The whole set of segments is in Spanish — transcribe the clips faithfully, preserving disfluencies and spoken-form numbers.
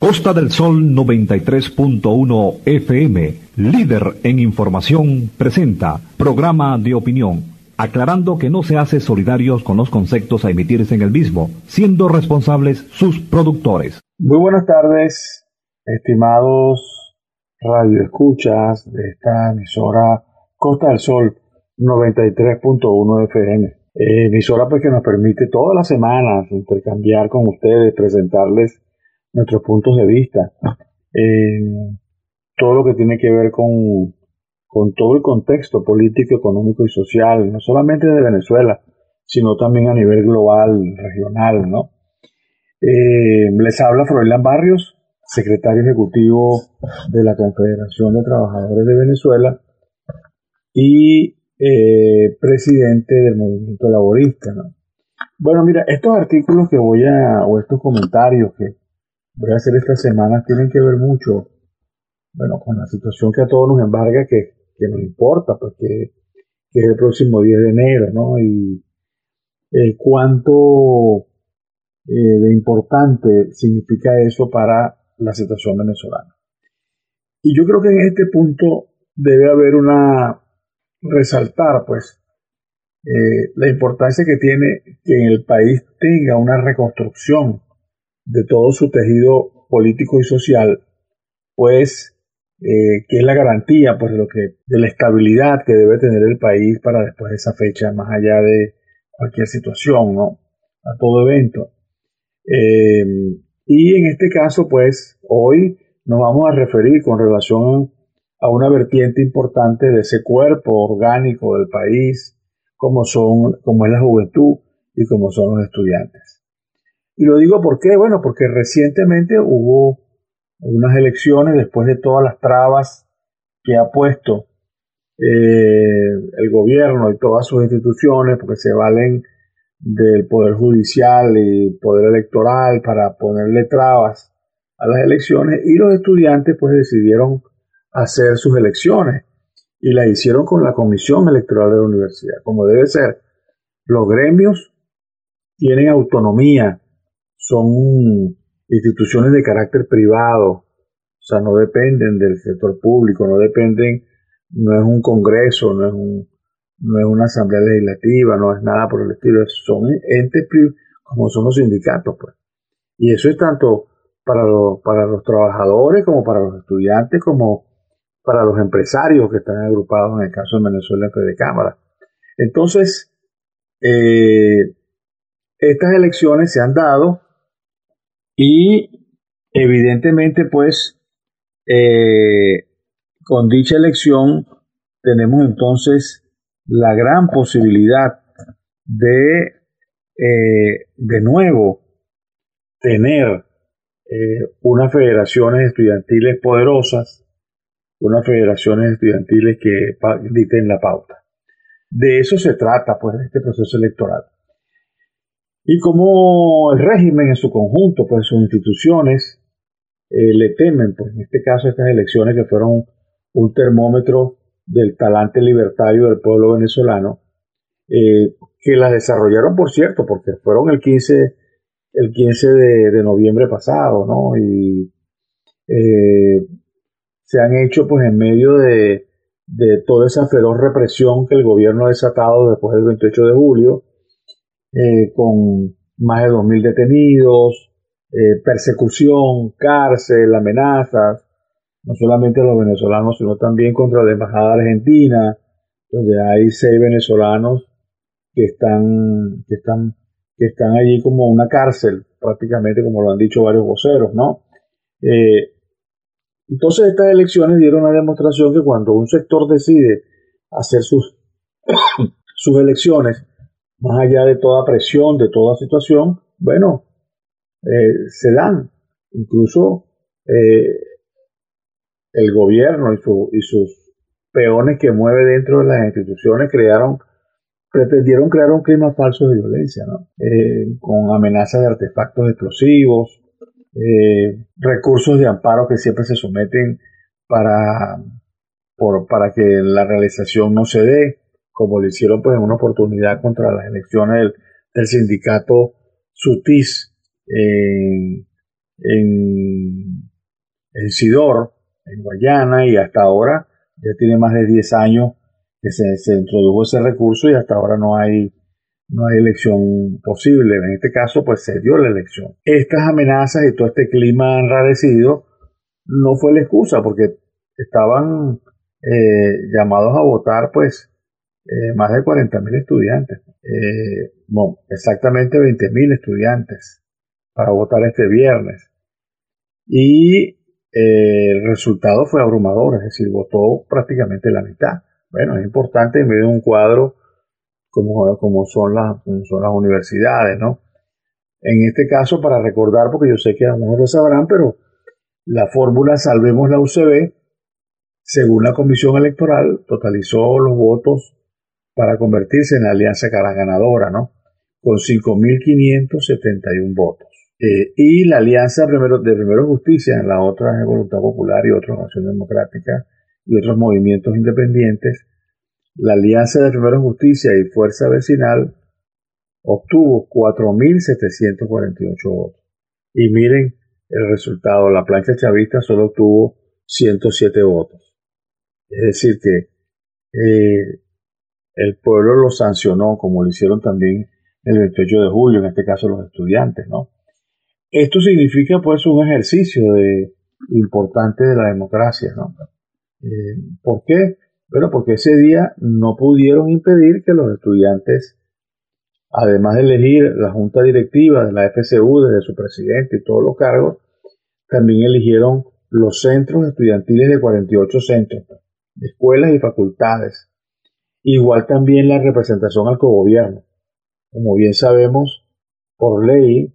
Costa del Sol noventa y tres punto uno F M, líder en información, presenta programa de opinión, aclarando que no se hace solidarios con los conceptos a emitirse en el mismo, siendo responsables sus productores. Muy buenas tardes, estimados radioescuchas de esta emisora Costa del Sol noventa y tres punto uno F M. Eh, emisora pues que nos permite todas las semanas intercambiar con ustedes, presentarles nuestros puntos de vista, eh, todo lo que tiene que ver con, con todo el contexto político, económico y social, no solamente de Venezuela, sino también a nivel global, regional, ¿no? Eh, les habla Froilán Barrios, secretario ejecutivo de la Confederación de Trabajadores de Venezuela y eh, presidente del movimiento laborista, ¿no? Bueno, mira, estos artículos que voy a, o estos comentarios que voy a hacer estas semanas tienen que ver mucho, bueno, con la situación que a todos nos embarga, que, que nos importa, pues que, que es el próximo diez de enero, ¿no? Y eh, cuánto eh, de importante significa eso para la situación venezolana. Y yo creo que en este punto debe haber una, resaltar, pues, eh, la importancia que tiene que en el país tenga una reconstrucción de todo su tejido político y social, pues eh, que es la garantía pues de lo que de la estabilidad que debe tener el país para después de esa fecha, más allá de cualquier situación, ¿no? A todo evento. Eh, y en este caso, pues hoy nos vamos a referir con relación a una vertiente importante de ese cuerpo orgánico del país, como son, como es la juventud y como son los estudiantes. Y lo digo ¿por qué? Bueno, porque recientemente hubo unas elecciones después de todas las trabas que ha puesto eh, el gobierno y todas sus instituciones, porque se valen del Poder Judicial y Poder Electoral para ponerle trabas a las elecciones, y los estudiantes pues decidieron hacer sus elecciones y las hicieron con la Comisión Electoral de la Universidad, como debe ser. Los gremios tienen autonomía, son instituciones de carácter privado, o sea, no dependen del sector público, no dependen, no es un congreso, no es, un, no es una asamblea legislativa, no es nada por el estilo, son entes como son los sindicatos, pues. Y eso es tanto para los, para los trabajadores como para los estudiantes, como para los empresarios que están agrupados en el caso de Venezuela en Fedecámara. Entonces, eh, estas elecciones se han dado y evidentemente pues eh, con dicha elección tenemos entonces la gran posibilidad de eh, de nuevo tener eh, unas federaciones estudiantiles poderosas, unas federaciones estudiantiles que dicten la pauta. De eso se trata pues este proceso electoral. Y como el régimen en su conjunto, pues sus instituciones eh, le temen, pues en este caso estas elecciones que fueron un termómetro del talante libertario del pueblo venezolano, eh, que las desarrollaron, por cierto, porque fueron el quince, el quince de, de noviembre pasado, ¿no? Y eh, se han hecho pues en medio de, de toda esa feroz represión que el gobierno ha desatado después del veintiocho de julio, Eh, con más de dos mil detenidos, eh, persecución, cárcel, amenazas, no solamente a los venezolanos, sino también contra la Embajada Argentina, donde hay seis venezolanos que están, que están, que están allí como una cárcel, prácticamente como lo han dicho varios voceros, ¿no? Eh, entonces estas elecciones dieron una demostración que cuando un sector decide hacer sus, sus elecciones, más allá de toda presión, de toda situación, bueno, eh, se dan. Incluso eh, el gobierno y, su, y sus peones que mueve dentro de las instituciones crearon, pretendieron crear un clima falso de violencia, ¿no? Eh, con amenazas de artefactos explosivos, eh, recursos de amparo que siempre se someten para, por, para que la realización no se dé, como lo hicieron pues en una oportunidad contra las elecciones del, del sindicato SUTIS en, en, en Sidor, en Guayana, y hasta ahora ya tiene más de diez años que se, se introdujo ese recurso y hasta ahora no hay, no hay elección posible. En este caso, pues se dio la elección. Estas amenazas y todo este clima enrarecido no fue la excusa, porque estaban eh, llamados a votar, pues, eh, más de cuarenta mil estudiantes. Eh, no, exactamente veinte mil estudiantes para votar este viernes. Y eh, el resultado fue abrumador, es decir, votó prácticamente la mitad. Bueno, es importante en medio de un cuadro como, como, son las, como son las universidades, ¿no? En este caso, para recordar, porque yo sé que algunos lo sabrán, pero la fórmula Salvemos la U C B, según la Comisión Electoral, totalizó los votos para convertirse en la alianza ganadora, ¿no? Con cinco mil quinientos setenta y uno votos. Eh, y la alianza primero, de Primero Justicia, en la otra es Voluntad Popular y otros Acción Democrática y otros movimientos independientes, la alianza de Primero Justicia y Fuerza Vecinal obtuvo cuatro mil setecientos cuarenta y ocho votos. Y miren el resultado, la plancha chavista solo obtuvo ciento siete votos. Es decir que eh, el pueblo lo sancionó, como lo hicieron también el veintiocho de julio, en este caso los estudiantes, ¿no? Esto significa pues un ejercicio de, importante de la democracia, ¿no? Eh, ¿Por qué? Bueno, porque ese día no pudieron impedir que los estudiantes, además de elegir la junta directiva de la F C U desde su presidente y todos los cargos, también eligieron los centros estudiantiles de cuarenta y ocho centros, de escuelas y facultades. Igual también la representación al cogobierno. Como bien sabemos, por ley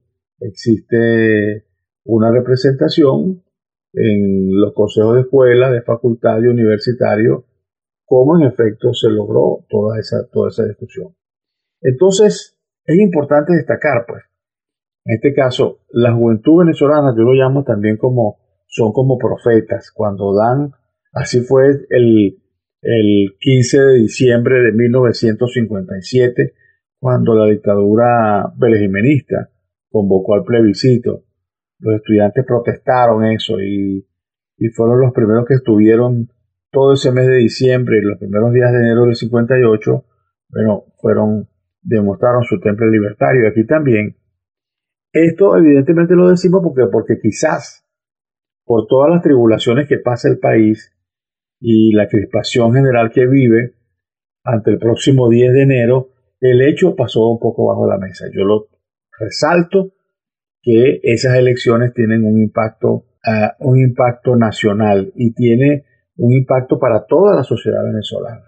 existe una representación en los consejos de escuela, de facultad y universitario, como en efecto se logró toda esa, toda esa discusión. Entonces, es importante destacar, pues, en este caso, la juventud venezolana, yo lo llamo también como, son como profetas, cuando dan, así fue el, el quince de diciembre de mil novecientos cincuenta y siete, cuando la dictadura belejimenista convocó al plebiscito. Los estudiantes protestaron eso y, y fueron los primeros que estuvieron todo ese mes de diciembre y los primeros días de enero del cincuenta y ocho, bueno, fueron, demostraron su temple libertario. Y aquí también, esto evidentemente lo decimos porque, porque quizás por todas las tribulaciones que pasa el país y la crispación general que vive ante el próximo diez de enero, el hecho pasó un poco bajo la mesa. Yo lo resalto, que esas elecciones tienen un impacto, uh, un impacto nacional y tiene un impacto para toda la sociedad venezolana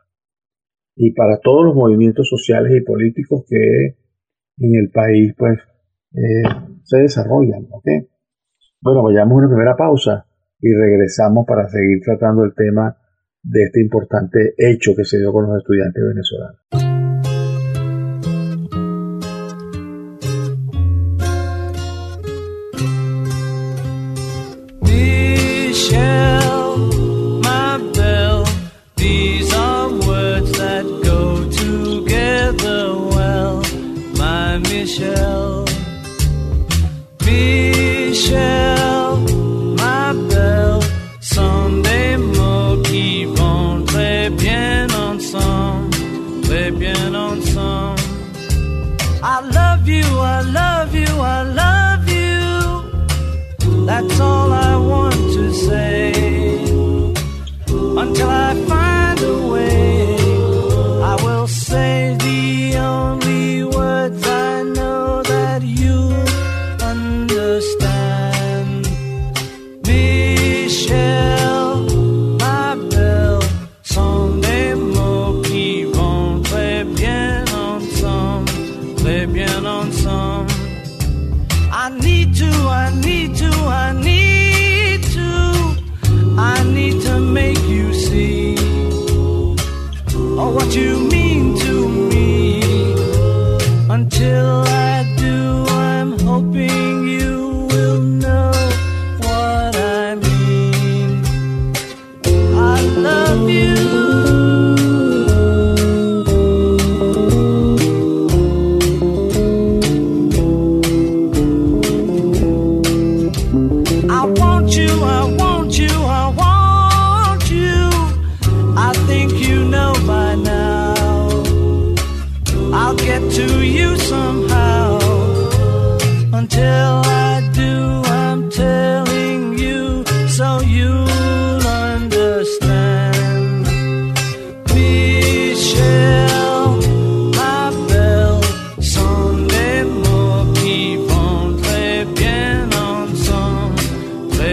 y para todos los movimientos sociales y políticos que en el país pues eh, se desarrollan, ¿ok? Bueno, vayamos a una primera pausa y regresamos para seguir tratando el tema de este importante hecho que se dio con los estudiantes venezolanos. That's all I want to say.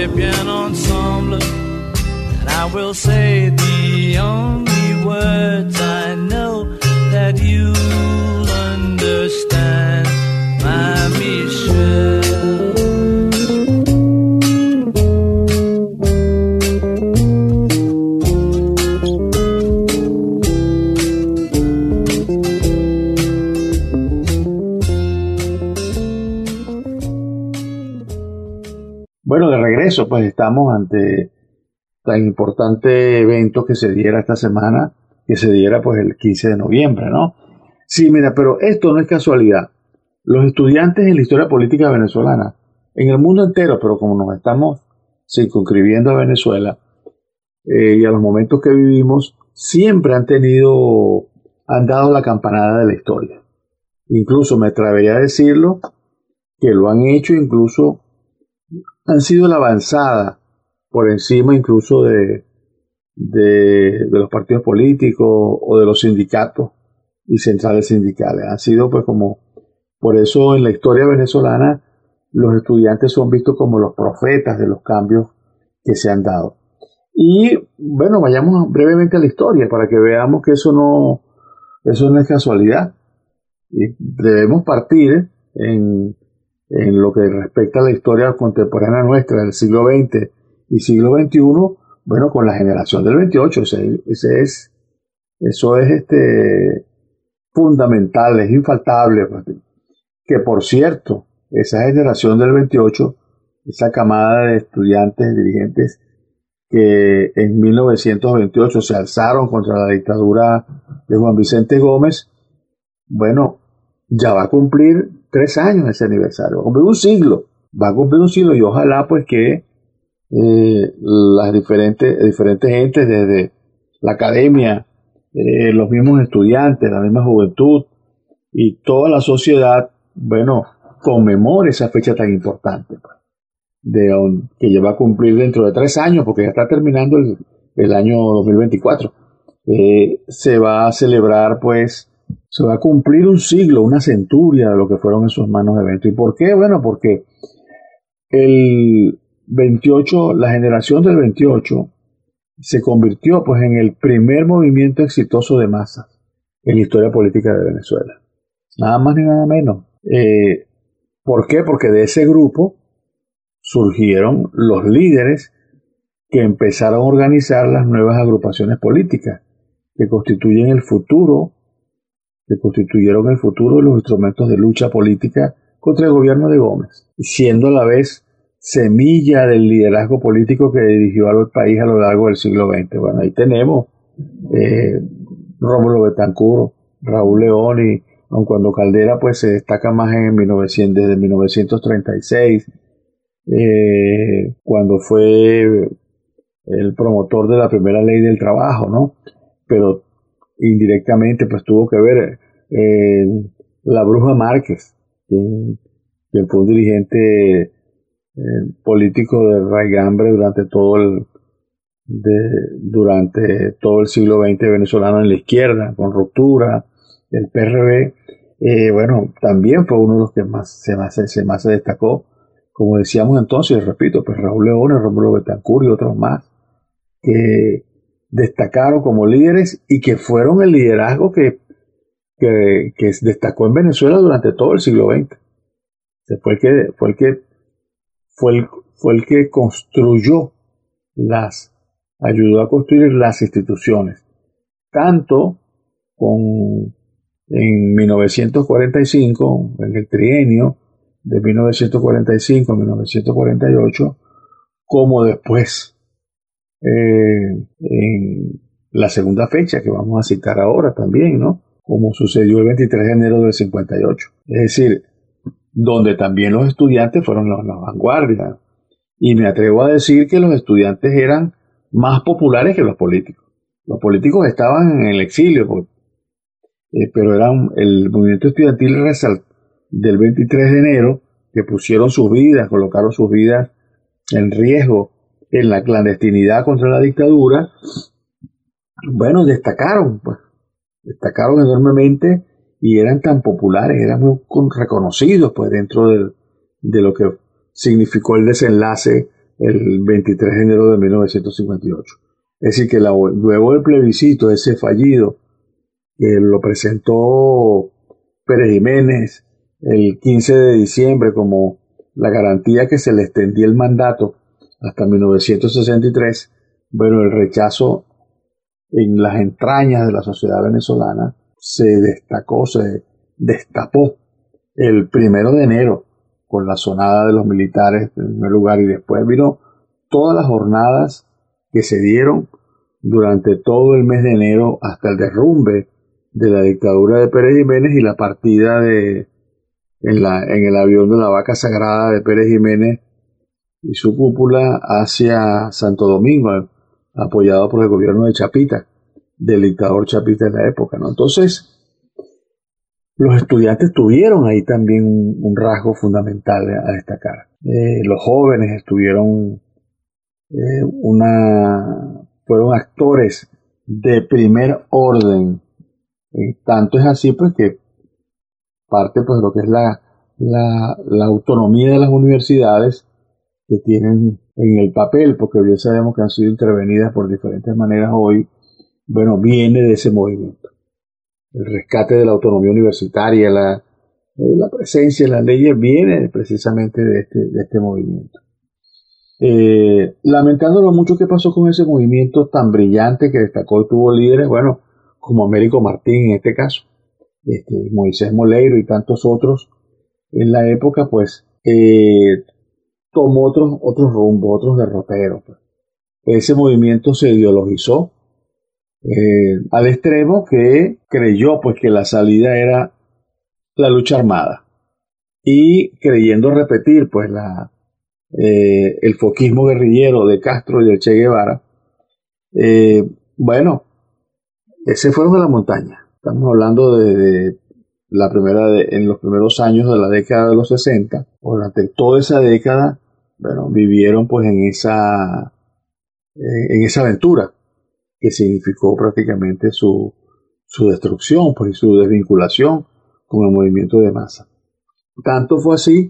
les piano ensemble, and I will say the only words I know that you'll understand, my Michelle. Bueno, de regreso, pues estamos ante tan importante evento que se diera esta semana, que se diera pues el quince de noviembre, ¿no? Sí, mira, pero esto no es casualidad. Los estudiantes en la historia política venezolana, en el mundo entero, pero como nos estamos circunscribiendo a Venezuela eh, y a los momentos que vivimos, siempre han tenido, han dado la campanada de la historia. Incluso me atrevería a decirlo, que lo han hecho, incluso han sido la avanzada por encima incluso de, de, de los partidos políticos o de los sindicatos y centrales sindicales. Han sido pues como, por eso en la historia venezolana los estudiantes son vistos como los profetas de los cambios que se han dado. Y bueno, vayamos brevemente a la historia para que veamos que eso no, eso no es casualidad. Y debemos partir en en lo que respecta a la historia contemporánea nuestra del siglo veinte y siglo veintiuno, bueno, con la generación del veintiocho, ese, ese es, eso es este, fundamental, es infaltable, que por cierto, esa generación del veintiocho, esa camada de estudiantes, dirigentes, que en mil novecientos veintiocho se alzaron contra la dictadura de Juan Vicente Gómez, bueno, ya va a cumplir tres años ese aniversario, va a cumplir un siglo, va a cumplir un siglo y ojalá pues que eh, las diferentes, diferentes gentes desde la academia, eh, los mismos estudiantes, la misma juventud y toda la sociedad, bueno, conmemore esa fecha tan importante, pues, de un, que ya va a cumplir dentro de tres años, porque ya está terminando el, el año dos mil veinticuatro. Eh, se va a celebrar pues se va a cumplir un siglo, una centuria de lo que fueron esos magnos eventos. ¿Y por qué? Bueno, porque el veintiocho, la generación del veintiocho se convirtió pues en el primer movimiento exitoso de masas en la historia política de Venezuela. Nada más ni nada menos. Eh, ¿Por qué? Porque de ese grupo surgieron los líderes que empezaron a organizar las nuevas agrupaciones políticas que constituyen el futuro que constituyeron el futuro de los instrumentos de lucha política contra el gobierno de Gómez, siendo a la vez semilla del liderazgo político que dirigió al país a lo largo del siglo veinte. Bueno, ahí tenemos eh, Rómulo Betancourt, Raúl León, y aun cuando Caldera pues se destaca más en mil novecientos, desde mil novecientos treinta y seis, eh, cuando fue el promotor de la primera ley del trabajo, ¿no? Pero indirectamente pues tuvo que ver eh, la Bruja Márquez, quien, quien fue un dirigente eh, político de raigambre durante todo el de, durante todo el siglo veinte venezolano en la izquierda, con Ruptura, el P R B. Eh, bueno, también fue uno de los que más se, más, se, más se destacó, como decíamos entonces, repito, pues Raúl León, Rómulo Betancourt y otros más que destacaron como líderes y que fueron el liderazgo que, que, que destacó en Venezuela durante todo el siglo veinte. Fue el que, fue el que, fue el, fue el que construyó las, ayudó a construir las instituciones, tanto con, en mil novecientos cuarenta y cinco, en el trienio de mil novecientos cuarenta y cinco a mil novecientos cuarenta y ocho, como después, Eh, en la segunda fecha que vamos a citar ahora también, ¿no? Como sucedió el veintitrés de enero del cincuenta y ocho. Es decir, donde también los estudiantes fueron la, la vanguardia. Y me atrevo a decir que los estudiantes eran más populares que los políticos. Los políticos estaban en el exilio, pues, eh, pero eran el movimiento estudiantil del veintitrés de enero, que pusieron sus vidas, colocaron sus vidas en riesgo en la clandestinidad contra la dictadura, bueno, destacaron, pues, destacaron enormemente y eran tan populares, eran muy reconocidos, pues, dentro del, de lo que significó el desenlace el veintitrés de enero de mil novecientos cincuenta y ocho. Es decir, que la, luego del plebiscito, ese fallido, que lo presentó Pérez Jiménez el quince de diciembre como la garantía que se le extendía el mandato hasta mil novecientos sesenta y tres, bueno, el rechazo en las entrañas de la sociedad venezolana se destacó, se destapó el primero de enero con la sonada de los militares en primer lugar, y después vino todas las jornadas que se dieron durante todo el mes de enero hasta el derrumbe de la dictadura de Pérez Jiménez y la partida de en, la, en el avión de la Vaca Sagrada de Pérez Jiménez y su cúpula hacia Santo Domingo, apoyado por el gobierno de Chapita, del dictador Chapita en la época, ¿no? Entonces, los estudiantes tuvieron ahí también un, un rasgo fundamental a destacar. Eh, los jóvenes estuvieron eh, una fueron actores de primer orden. Eh, tanto es así pues que parte pues de lo que es la, la, la autonomía de las universidades que tienen en el papel, porque bien sabemos que han sido intervenidas por diferentes maneras hoy, bueno, viene de ese movimiento. El rescate de la autonomía universitaria, la, eh, la presencia de las leyes viene precisamente de este, de este movimiento. Eh, lamentando lo mucho que pasó con ese movimiento tan brillante que destacó y tuvo líderes, bueno, como Américo Martín en este caso, este, Moisés Moleiro y tantos otros, en la época pues eh, tomó otros, otros rumbos, otros derroteros. Pues. Ese movimiento se ideologizó eh, al extremo que creyó pues que la salida era la lucha armada, y creyendo repetir pues la Eh, el foquismo guerrillero de Castro y de Che Guevara, eh, bueno, ese fueron a la montaña. Estamos hablando de, de la primera de, en los primeros años de la década de los sesenta. Durante toda esa década, bueno, vivieron pues en esa eh, en esa aventura que significó prácticamente su, su destrucción pues, y su desvinculación con el movimiento de masa. Tanto fue así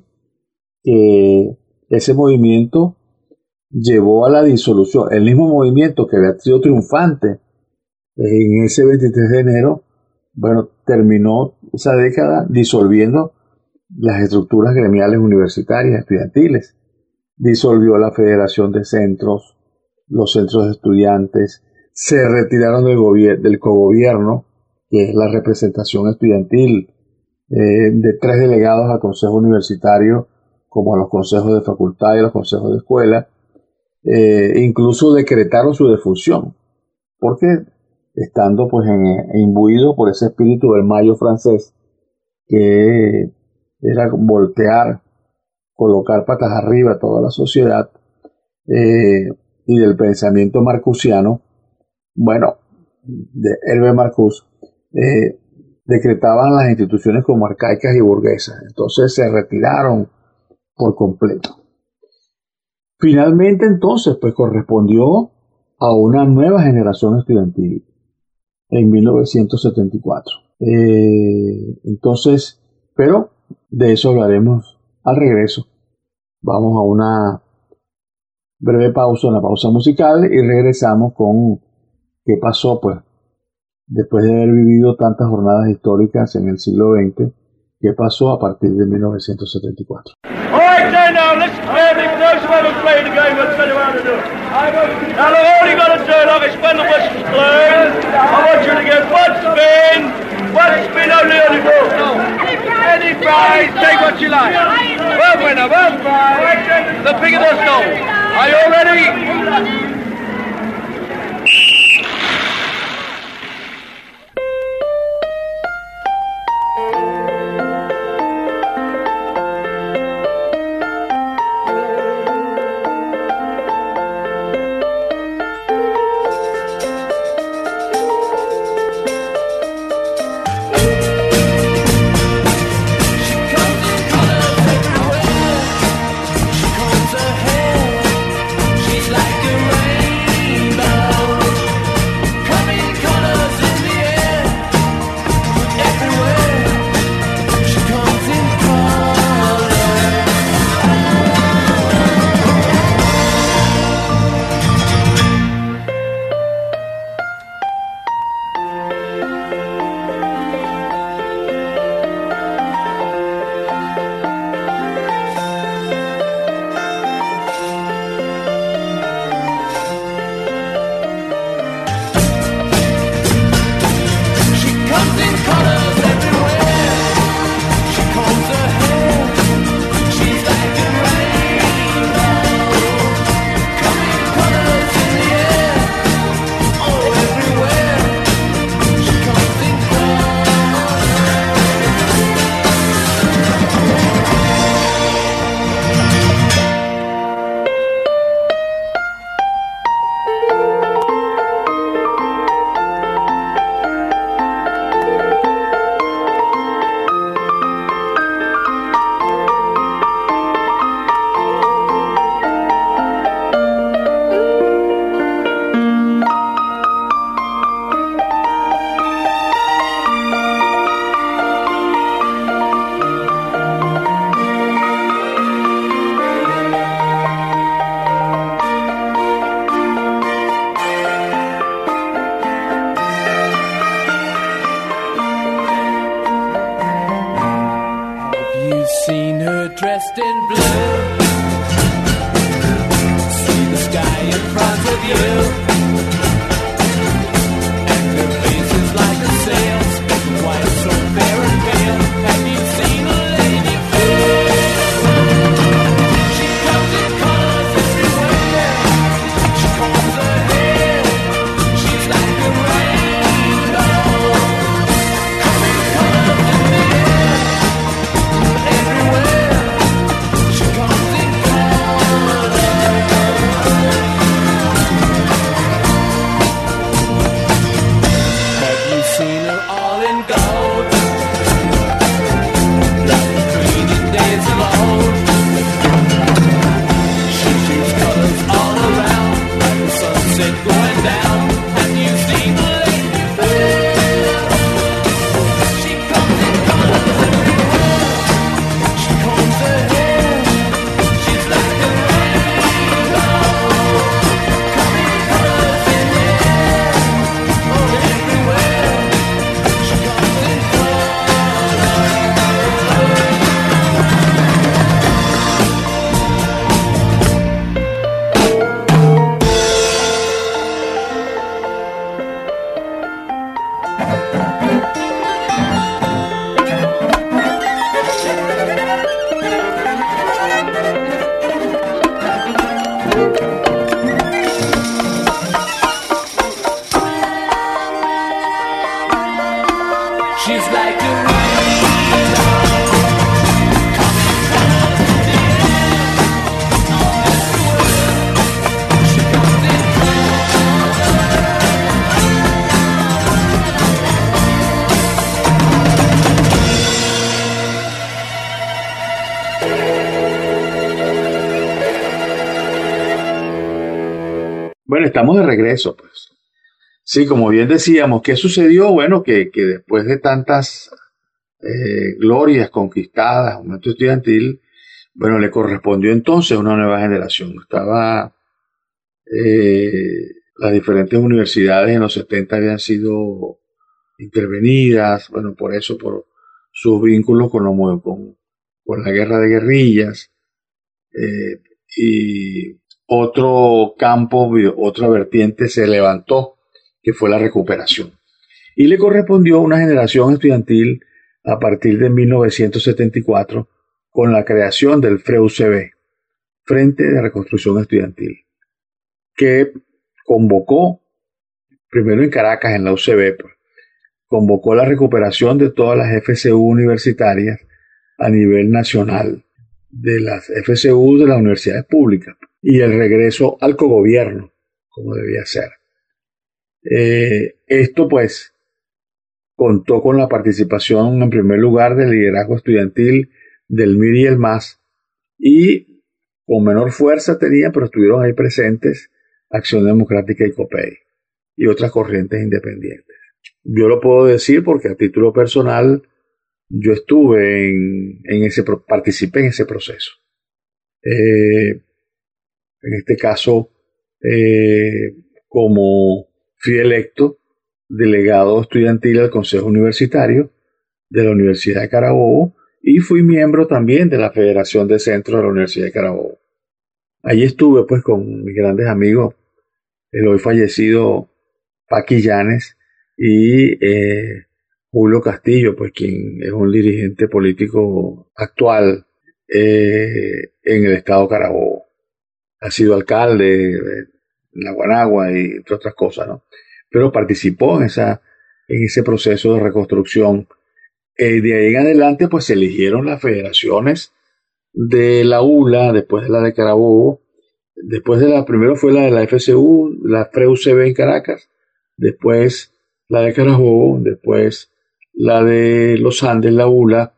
que ese movimiento llevó a la disolución. El mismo movimiento que había sido triunfante en ese veintitrés de enero, bueno, terminó esa década disolviendo las estructuras gremiales universitarias, estudiantiles. Disolvió la Federación de Centros, los centros de estudiantes, se retiraron del, gobier- del cogobierno, que es la representación estudiantil, eh, de tres delegados al Consejo Universitario, como a los consejos de facultad y a los consejos de escuela, eh, incluso decretaron su defunción, porque estando pues en, imbuido por ese espíritu del mayo francés, que era voltear, colocar patas arriba a toda la sociedad, eh, y del pensamiento marcusiano, bueno, de Herbert Marcuse, eh, decretaban las instituciones como arcaicas y burguesas. Entonces se retiraron por completo. Finalmente entonces pues correspondió a una nueva generación estudiantil en mil novecientos setenta y cuatro. Eh, entonces, pero de eso hablaremos al regreso. Vamos a una breve pausa, una pausa musical, y regresamos con qué pasó pues después de haber vivido tantas jornadas históricas en el siglo veinte, qué pasó a partir de mil novecientos setenta y cuatro. All right, then now, listen carefully. For those who haven't played the game, I'll tell you how to do it. Now, look, all you got to do, look, is when the whistle's blown, I want you to get one spin, one spin only on the ball. Any prize, take what you like. One winner, one prize, the bigger the snow. Are you all ready? She's like a with you. And her face is like a sail, white so fair and pale. Have you seen a lady fair? She comes in colors everywhere. She combs her hair. She's like a rainbow. Coming colors in the air. Everywhere. She comes in colors. Have you seen her all in gold? Like the queen in days of old. She shoots colors all around, like the sunset going down. Have you seen the lady fair? She comes in colors everywhere. She combs her hair. She's like a rainbow. Coming colors in the air. Oh, everywhere. She comes in colors. She's like a rainbow. Coming colors in the air. Oh, everywhere. She comes in Bueno, estamos de regreso, pues. Sí, como bien decíamos, ¿qué sucedió? Bueno, que, que después de tantas eh, glorias conquistadas, momento estudiantil, bueno, le correspondió entonces una nueva generación. Estaba, eh, las diferentes universidades en los setenta habían sido intervenidas, bueno, por eso, por sus vínculos con, lo, con, con la guerra de guerrillas, eh, y otro campo, otra vertiente se levantó, que fue la recuperación. Y le correspondió una generación estudiantil a partir de mil novecientos setenta y cuatro con la creación del F R E U C B, Frente de Reconstrucción Estudiantil, que convocó, primero en Caracas, en la U C B, pues, convocó la recuperación de todas las F C U universitarias a nivel nacional, de las F C U de las universidades públicas, y el regreso al cogobierno, como debía ser. Eh, esto pues contó con la participación en primer lugar del liderazgo estudiantil del M I R y el M A S, y con menor fuerza tenían, pero estuvieron ahí presentes, Acción Democrática y COPEI y otras corrientes independientes. Yo lo puedo decir porque a título personal yo estuve en, en ese, participé en ese proceso. Eh, en este caso, eh, como fui electo delegado estudiantil al Consejo Universitario de la Universidad de Carabobo y fui miembro también de la Federación de Centros de la Universidad de Carabobo. Allí estuve pues con mis grandes amigos, el hoy fallecido Paqui Llanes y eh, Julio Castillo, pues quien es un dirigente político actual eh, en el estado Carabobo. Ha sido alcalde de La Guanagua y entre otras cosas, ¿no? Pero participó en, esa, en ese proceso de reconstrucción. Eh, de ahí en adelante, pues se eligieron las federaciones de la U L A, después de la de Carabobo, después de la, primero fue la de la F C U, la F R E U C B en Caracas, después la de Carabobo, después la de los Andes, la U L A,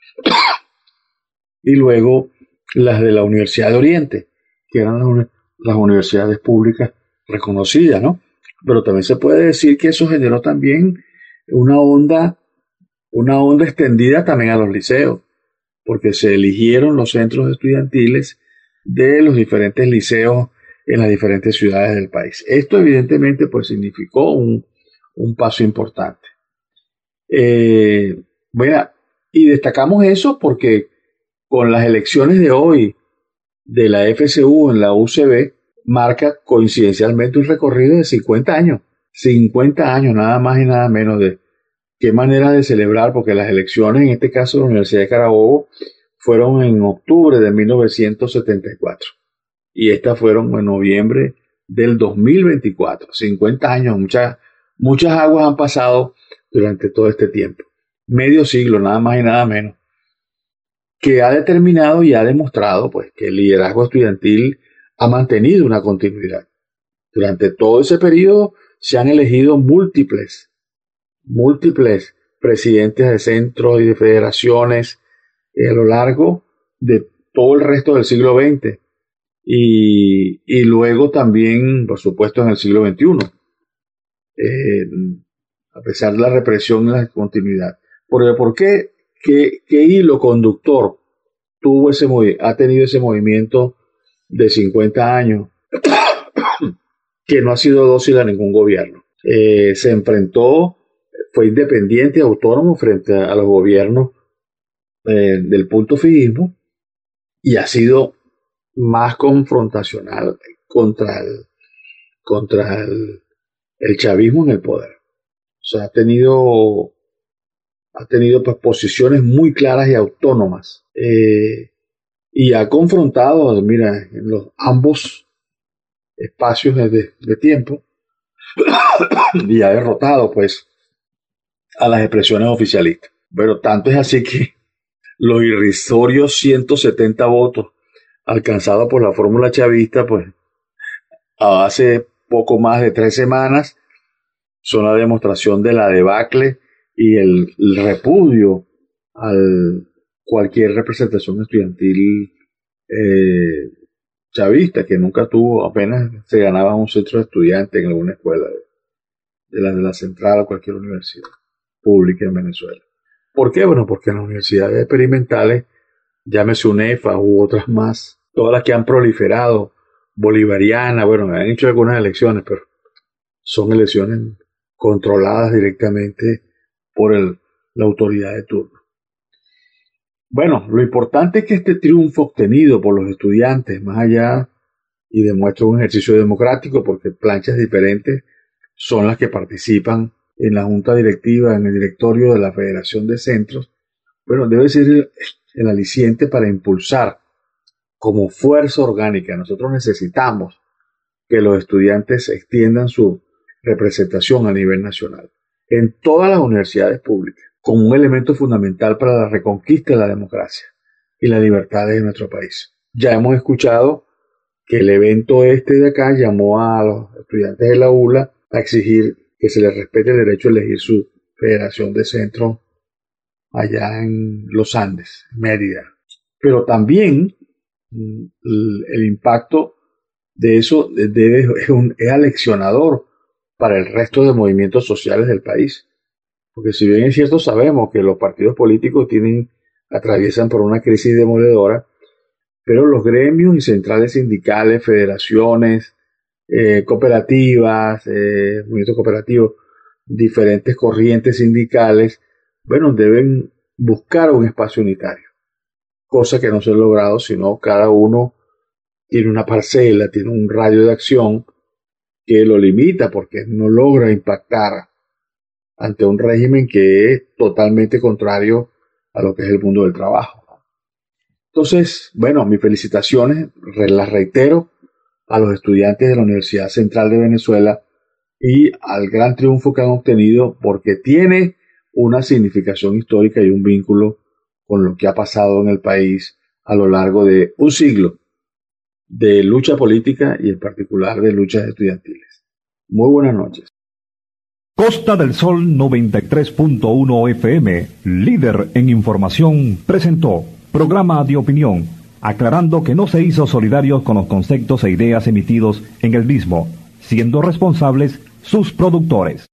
y luego las de la Universidad de Oriente, que eran las, las universidades públicas reconocidas, ¿no? Pero también se puede decir que eso generó también una onda, una onda extendida también a los liceos, porque se eligieron los centros estudiantiles de los diferentes liceos en las diferentes ciudades del país. Esto evidentemente pues significó un, un paso importante. Eh, bueno, y destacamos eso porque con las elecciones de hoy de la F C U en la U C B, marca coincidencialmente un recorrido de cincuenta años. cincuenta años, nada más y nada menos. De qué manera de celebrar, porque las elecciones, en este caso de la Universidad de Carabobo, fueron en octubre de mil novecientos setenta y cuatro. Y estas fueron en noviembre del dos mil veinticuatro. cincuenta años, muchas, muchas aguas han pasado durante todo este tiempo. Medio siglo, nada más y nada menos. Que ha determinado y ha demostrado pues, que el liderazgo estudiantil ha mantenido una continuidad. Durante todo ese periodo se han elegido múltiples, múltiples presidentes de centros y de federaciones eh, a lo largo de todo el resto del siglo veinte y, y luego también, por supuesto, en el siglo veintiuno, eh, a pesar de la represión y la continuidad. Porque, ¿por qué? ¿Qué, qué hilo conductor tuvo ese, ha tenido ese movimiento de cincuenta años que no ha sido dócil a ningún gobierno? Eh, se enfrentó, fue independiente y autónomo frente a, a los gobiernos eh, del punto fijismo y ha sido más confrontacional contra el, contra el, el chavismo en el poder. O sea, ha tenido, ha tenido pues, posiciones muy claras y autónomas eh, y ha confrontado, mira, en los ambos espacios de, de tiempo y ha derrotado pues a las expresiones oficialistas. Pero tanto es así que los irrisorios ciento setenta votos alcanzados por la fórmula chavista, pues hace poco más de tres semanas, son la demostración de la debacle y el, el repudio a cualquier representación estudiantil eh, chavista, que nunca tuvo, apenas se ganaba un centro de estudiantes en alguna escuela de, de la de la Central o cualquier universidad pública en Venezuela. ¿Por qué? Bueno, porque en las universidades experimentales, llámese UNEFA u otras más, todas las que han proliferado, bolivariana, bueno, han hecho algunas elecciones, pero son elecciones controladas directamente por el, la autoridad de turno. Bueno, lo importante es que este triunfo obtenido por los estudiantes, más allá, y demuestra un ejercicio democrático, porque planchas diferentes son las que participan en la junta directiva, en el directorio de la Federación de Centros, bueno, debe ser el, el aliciente para impulsar como fuerza orgánica. Nosotros necesitamos que los estudiantes extiendan su representación a nivel nacional en todas las universidades públicas como un elemento fundamental para la reconquista de la democracia y las libertades de nuestro país. Ya hemos escuchado que el evento este de acá llamó a los estudiantes de la U L A a exigir que se les respete el derecho a elegir su federación de centros allá en los Andes, Mérida. Pero también el, el impacto de eso debe, es, un, es aleccionador para el resto de movimientos sociales del país. Porque si bien es cierto, sabemos que los partidos políticos tienen, atraviesan por una crisis demoledora, pero los gremios y centrales sindicales, federaciones, eh, cooperativas, eh, movimientos cooperativos, diferentes corrientes sindicales, bueno, deben buscar un espacio unitario. Cosa que no se ha logrado, sino cada uno tiene una parcela, tiene un radio de acción que lo limita porque no logra impactar ante un régimen que es totalmente contrario a lo que es el mundo del trabajo. Entonces, bueno, mis felicitaciones, las reitero a los estudiantes de la Universidad Central de Venezuela y al gran triunfo que han obtenido, porque tiene una significación histórica y un vínculo con lo que ha pasado en el país a lo largo de un siglo de lucha política y en particular de luchas estudiantiles. Muy buenas noches. Costa del Sol noventa y tres punto uno F M, líder en información, presentó programa de opinión, aclarando que no se hizo solidarios con los conceptos e ideas emitidos en el mismo, siendo responsables sus productores.